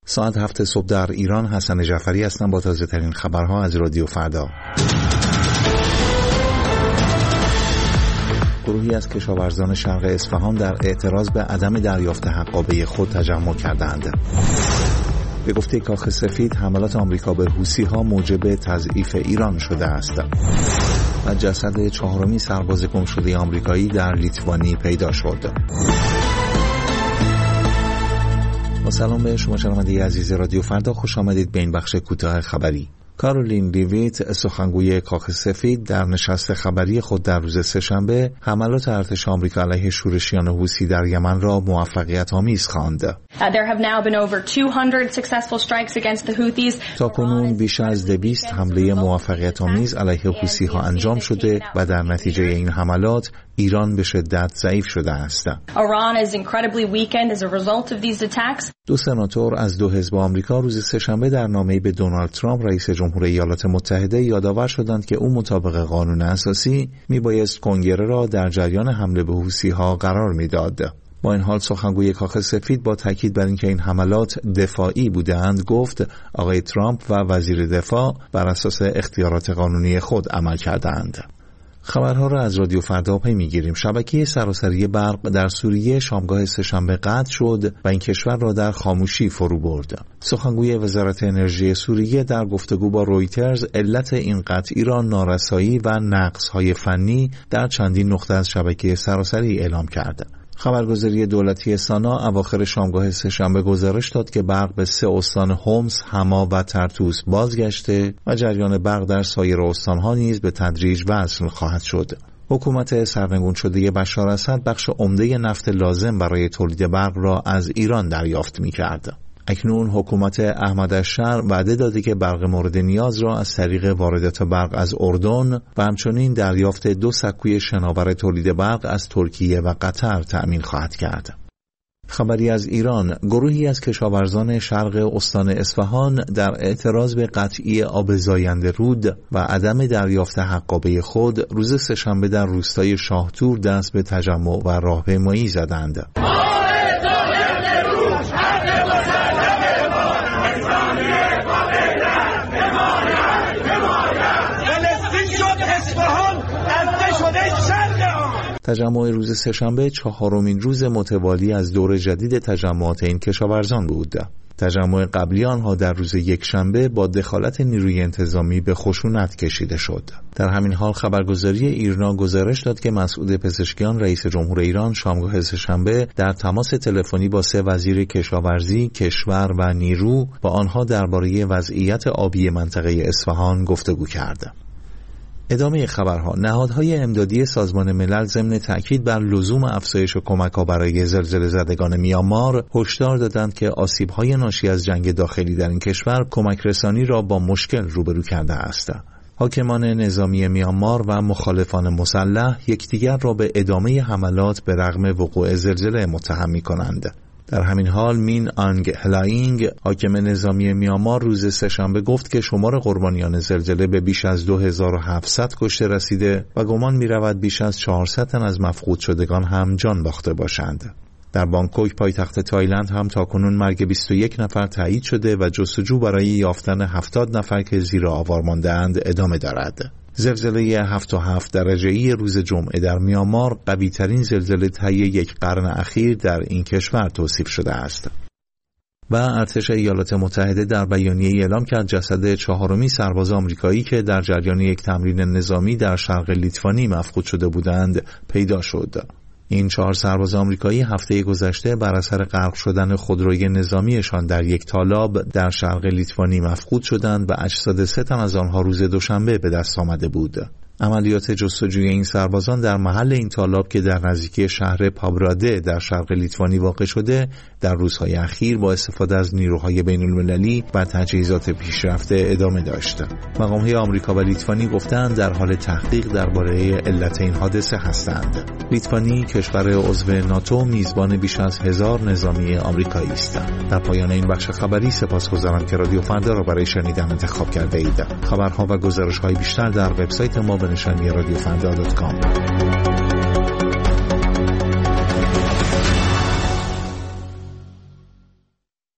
ساعت 7 صبح در ایران. حسن جعفری هستم با تازه ترین خبرها از رادیو فردا. گروهی از کشاورزان شرق اصفهان در اعتراض به عدم دریافت حقابه خود تجمع کردند. به گفته کاخ سفید حملات آمریکا به حوثی‌ها موجب تضعیف ایران شده است. و جسد 4مین سرباز گم شده آمریکایی در لیتوانی پیدا شد. با سلام به شما شنونده عزیز رادیو فردا، خوش آمدید به این بخش کوتاه خبری. کارولین لیویت، سخنگوی کاخ سفید، در نشست خبری خود در روز سه‌شنبه حملات ارتش آمریکا علیه شورشیان حوثی در یمن را موفقیت آمیز خواند. تاکنون بیش از 200 حمله موفقیت آمیز علیه حوثی ها انجام شده و در نتیجه این حملات ایران به شدت ضعیف شده است. دو سناتور از دو حزب آمریکا روز سه‌شنبه در نامه‌ای به دونالد ترامپ رئیس جمهور ایالات متحده یادآور شدند که او مطابق قانون اساسی میبایست کنگره را در جریان حمله به حوثی‌ها قرار میداد. با این حال سخنگوی کاخ سفید با تاکید بر اینکه این حملات دفاعی بودند گفت آقای ترامپ و وزیر دفاع بر اساس اختیارات قانونی خود عمل کردند. خبرها را از رادیو فردا پی میگیریم. شبکه سراسری برق در سوریه شامگاه سه‌شنبه قطع شد و این کشور را در خاموشی فرو برد. سخنگوی وزارت انرژی سوریه در گفتگو با رویترز علت این قطعی را نارسایی و نقص‌های فنی در چندین نقطه از شبکه سراسری اعلام کرد. خبرگزاری دولتی سانا اواخر شامگاه سه‌شنبه گزارش داد که برق به 3 استان حمص، حما و طرطوس بازگشته و جریان برق در سایر استانها نیز به تدریج وصل خواهد شد. حکومت سرنگون شده بشار اسد بخش عمده نفت لازم برای تولید برق را از ایران دریافت می‌کرد. اکنون حکومت احمد الشر وعده داده که برق مورد نیاز را از طریق واردات برق از اردن و همچنین دریافت 2 سکوی شناور تولید برق از ترکیه و قطر تأمین خواهد کرد. خبری از ایران. گروهی از کشاورزان شرق استان اصفهان در اعتراض به قطعی آب زاینده رود و عدم دریافت حقابه خود روز سه‌شنبه در روستای شاهتور دست به تجمع و راهپیمایی زدند. تجمع روز سه‌شنبه 4مین روز متوالی از دور جدید تجمعات این کشاورزان بود. تجمع قبلی آنها در روز یکشنبه با دخالت نیروی انتظامی به خشونت کشیده شد. در همین حال خبرگزاری ایرنا گزارش داد که مسعود پزشکیان رئیس جمهور ایران شامگاه سه‌شنبه در تماس تلفنی با 3 وزیر کشاورزی، کشور و نیرو با آنها درباره وضعیت آبی منطقه اصفهان گفتگو کرد. ادامه خبرها. نهادهای امدادی سازمان ملل ضمن تأکید بر لزوم افزایش کمک‌ها برای زلزله زدگان میانمار هشدار دادند که آسیب‌های ناشی از جنگ داخلی در این کشور کمک رسانی را با مشکل روبرو کرده است. حاکمان نظامی میانمار و مخالفان مسلح یکدیگر را به ادامه حملات به رغم وقوع زلزله متهم می‌کنند. در همین حال مین آنگ هلاینگ حاکم نظامی میانمار روز سه‌شنبه گفت که شمار قربانیان زلزله به بیش از 2700 کشته رسیده و گمان می‌رود بیش از 400 تن از مفقود شدگان هم جان باخته باشند. در بانکوک پایتخت تایلند هم تاکنون مرگ 21 نفر تایید شده و جستجو برای یافتن 70 نفر که زیر آوار مانده‌اند ادامه دارد. زلزله 7.7 درجه‌ای روز جمعه در میانمار قوی‌ترین زلزله طی یک قرن اخیر در این کشور توصیف شده است. و ارتش ایالات متحده در بیانیه‌ای اعلام کرد جسد 4مین سرباز آمریکایی که در جریان یک تمرین نظامی در شرق لیتوانی مفقود شده بودند پیدا شد. این 4 سرباز آمریکایی هفته گذشته بر اثر غرق شدن خودروی نظامیشان در یک تالاب در شرق لیتوانی مفقود شدند و اجساد 3 تن از آنها روز دوشنبه به دست آمده بود. عملیات جستجوی این سربازان در محل این تالاب که در نزدیکی شهر پابراده در شرق لیتوانی واقع شده در روزهای اخیر با استفاده از نیروهای بین‌المللی و تجهیزات پیشرفته ادامه داشت. مقام‌های آمریکا و لیتوانی گفتند در حال تحقیق درباره علت این حادثه هستند. لیتوانی کشور عضو ناتو میزبان بیش از 1000 نظامی آمریکایی است. در پایان این بخش خبری سپاسگزارم که رادیو فردا را برای شنیدن انتخاب کرده اید. خبرها و گزارش‌های بیشتر در وبسایت ما به نشانی radiofanda.com.